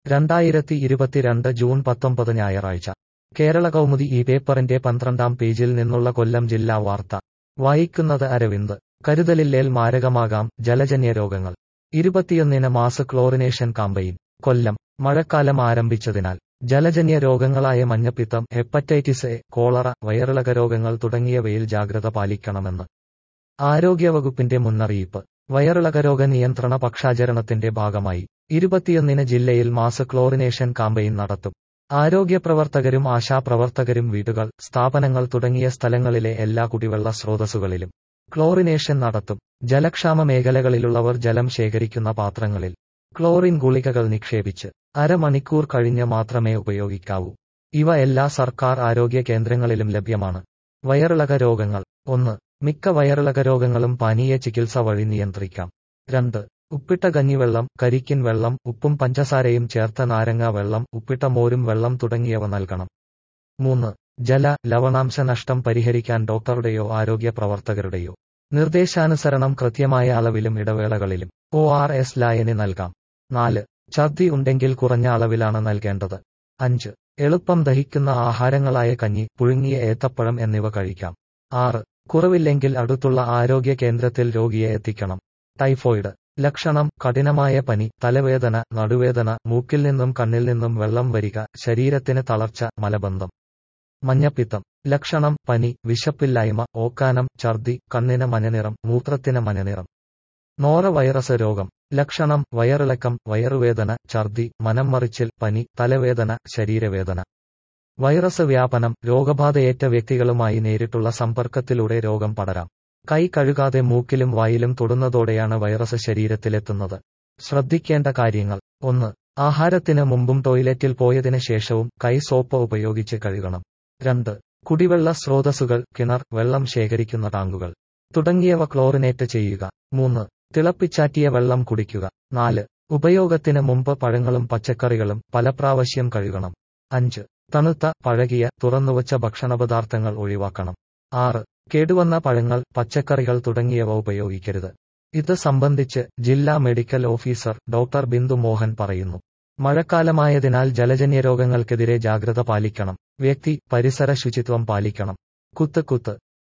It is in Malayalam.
2022 ജൂൺ 19 ഞായറാഴ്ച കേരള കൗമുദി ഈ പേപ്പറിന്റെ 12-ാം പേജിൽ നിന്നുള്ള കൊല്ലം ജില്ലാ വാർത്ത വായിക്കുന്നത് അരവിന്ദ്. കരുതലില്ലേൽ മാരകമാകാം ജലജന്യ രോഗങ്ങൾ. 21-ന് മാസ് ക്ലോറിനേഷൻ കാമ്പയിൻ. കൊല്ലം. മഴക്കാലം ആരംഭിച്ചതിനാൽ ജലജന്യ രോഗങ്ങളായ മഞ്ഞപ്പിത്തം, ഹെപ്പറ്റൈറ്റിസ് എ, കോളറ, വയറിളക രോഗങ്ങൾ തുടങ്ങിയവയിൽ ജാഗ്രത പാലിക്കണമെന്ന് ആരോഗ്യവകുപ്പിന്റെ മുന്നറിയിപ്പ്. വയറിളക രോഗ നിയന്ത്രണ പക്ഷാചരണത്തിന്റെ ഭാഗമായി 21-ന് ജില്ലയിൽ മാസ് ക്ലോറിനേഷൻ കാമ്പയിൻ നടത്തും. ആരോഗ്യപ്രവർത്തകരും ആശാപ്രവർത്തകരും വീടുകൾ, സ്ഥാപനങ്ങൾ തുടങ്ങിയ സ്ഥലങ്ങളിലെ എല്ലാ കുടിവെള്ള സ്രോതസ്സുകളിലും ക്ലോറിനേഷൻ നടത്തും. ജലക്ഷാമ മേഖലകളിലുള്ളവർ ജലം ശേഖരിക്കുന്ന പാത്രങ്ങളിൽ ക്ലോറിൻ ഗുളികകൾ നിക്ഷേപിച്ച് അരമണിക്കൂർ കഴിഞ്ഞ് മാത്രമേ ഉപയോഗിക്കാവൂ. ഇവ എല്ലാ സർക്കാർ ആരോഗ്യ കേന്ദ്രങ്ങളിലും ലഭ്യമാണ്. വയറിളക രോഗങ്ങൾ. 1. മിക്ക വയറിളക രോഗങ്ങളും പാനീയ ചികിത്സ വഴി നിയന്ത്രിക്കാം. 2. ഉപ്പിട്ട കഞ്ഞിവെള്ളം, കരിക്കിൻ വെള്ളം, ഉപ്പും പഞ്ചസാരയും ചേർത്ത നാരങ്ങ വെള്ളം, ഉപ്പിട്ട മോരും വെള്ളം തുടങ്ങിയവ നൽകണം. 3. ലവണാംശ നഷ്ടം പരിഹരിക്കാൻ ഡോക്ടറുടെയോ ആരോഗ്യ പ്രവർത്തകരുടെയോ നിർദ്ദേശാനുസരണം കൃത്യമായ അളവിലും ഇടവേളകളിലും ORS ലായനി നൽകാം. 4. ഛർദി ഉണ്ടെങ്കിൽ കുറഞ്ഞ അളവിലാണ് നൽകേണ്ടത്. 5. എളുപ്പം ദഹിക്കുന്ന ആഹാരങ്ങളായ കഞ്ഞി, പുഴുങ്ങിയ ഏത്തപ്പഴം എന്നിവ കഴിക്കാം. 6. കുറവില്ലെങ്കിൽ അടുത്തുള്ള ആരോഗ്യ കേന്ദ്രത്തിൽ രോഗിയെ എത്തിക്കണം. ടൈഫോയിഡ്. ലക്ഷണം: കഠിനമായ പനി, തലവേദന, നടുവേദന, മൂക്കിൽ നിന്നും കണ്ണിൽ നിന്നും വെള്ളം വരിക, ശരീരത്തിന് തളർച്ച, മലബന്ധം. മഞ്ഞപ്പിത്തം. ലക്ഷണം: പനി, വിശപ്പില്ലായ്മ, ഓക്കാനം, ഛർദി, കണ്ണിന് മഞ്ഞനിറം, മൂത്രത്തിന് മഞ്ഞനിറം. നോറ വൈറസ് രോഗം. ലക്ഷണം: വയറിളക്കം, വയറുവേദന, ഛർദി, മനംമറിച്ചിൽ, പനി, തലവേദന, ശരീരവേദന. വൈറസ് വ്യാപനം: രോഗബാധയേറ്റ വ്യക്തികളുമായി നേരിട്ടുള്ള സമ്പർക്കത്തിലൂടെ രോഗം പടരാം. കൈ കഴുകാതെ മൂക്കിലും വായിലും തൊടുന്നതോടെയാണ് വൈറസ് ശരീരത്തിലെത്തുന്നത്. ശ്രദ്ധിക്കേണ്ട കാര്യങ്ങൾ. 1. ആഹാരത്തിന് മുമ്പും ടോയ്ലറ്റിൽ പോയതിന് ശേഷവും കൈ സോപ്പ് ഉപയോഗിച്ച് കഴുകണം. 2. കുടിവെള്ള സ്രോതസ്സുകൾ, കിണർ, വെള്ളം ശേഖരിക്കുന്ന ടാങ്കുകൾ തുടങ്ങിയവ ക്ലോറിനേറ്റ് ചെയ്യുക. 3. തിളപ്പിച്ചാറ്റിയ വെള്ളം കുടിക്കുക. 4. ഉപയോഗത്തിന് മുമ്പ് പഴങ്ങളും പച്ചക്കറികളും പലപ്രാവശ്യം കഴുകണം. 5. തണുത്ത, പഴകിയ, തുറന്നുവച്ച ഭക്ഷണപദാർത്ഥങ്ങൾ ഒഴിവാക്കണം. 6. കേടുവന്ന പഴങ്ങൾ, പച്ചക്കറികൾ തുടങ്ങിയവ ഉപയോഗിക്കരുത്. ഇത് സംബന്ധിച്ച് ജില്ലാ medical officer doctor Bindu Mohan പറയുന്നു. മഴക്കാലമായതിനാൽ ജലജന്യ രോഗങ്ങൾക്കെതിരെ ജാഗ്രത പാലിക്കണം. വ്യക്തി, പരിസര ശുചിത്വം പാലിക്കണം. കുത്ത്